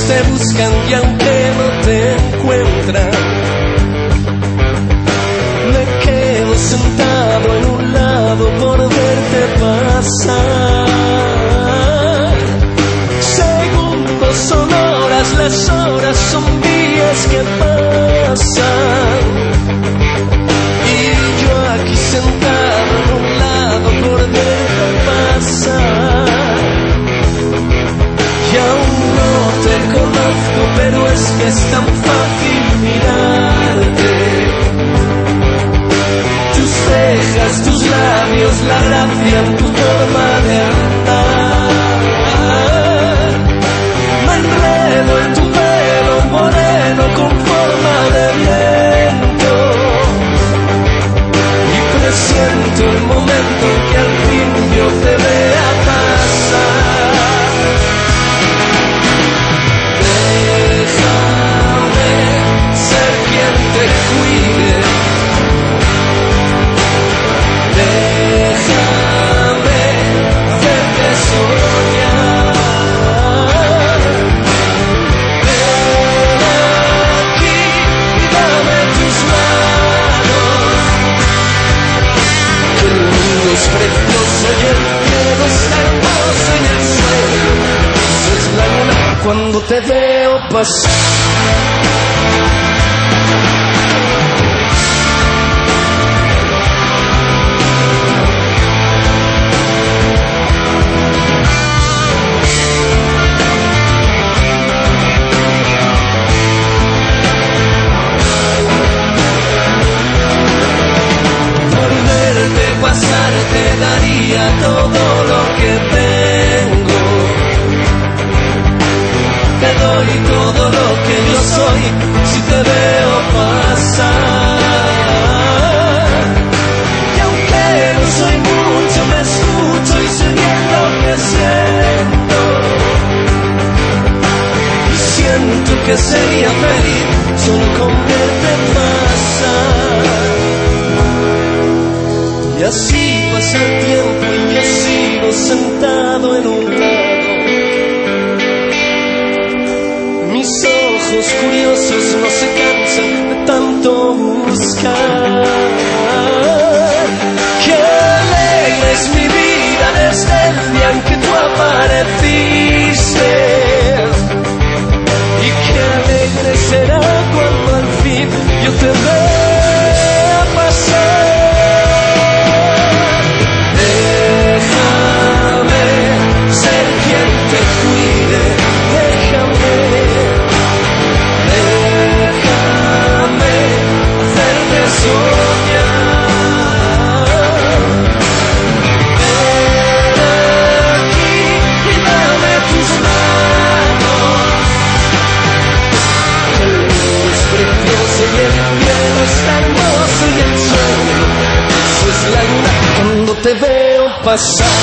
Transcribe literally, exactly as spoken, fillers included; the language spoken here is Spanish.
labios te buscan y aunque no te encuentran, me quedo sentado en un lado por verte pasar. Segundos son horas, las horas son días que pasan, y yo aquí sentado en un lado por verte pasar. Y aún no te conozco, pero es que es tan fácil mirarte. Tus cejas, tus labios, la gracia en tu forma de andar. Me enredo en tu pelo moreno con forma de viento, y presiento el momento en que al fin yo te vea pasar. Déjame ser quien te cuide. Déjame hacerte soñar. Ven aquí y dame tus manos. Que el mundo es precioso y el cielo es hermoso y el sueño es la luna cuando te veo pasar. Pasar te daría todo lo que tengo, te doy todo lo que yo soy si te veo pasar. Y aunque no soy mucho, me escucho y sé bien lo que siento, y siento que sería feliz solo con verte pasar. Y así pasa el tiempo y yo sigo sentado en un lado. Mis ojos curiosos no se cansan de tanto buscar. Qué alegre es mi vida desde el día en que tú apareciste, y qué alegre será cuando al fin yo te vea pasar. Ser quien te cuide, déjame, déjame hacerte soñar. Ven aquí y dame tus manos. El mundo es precioso y el cielo es tan hermoso y el sueño es la luna cuando te veo pasar.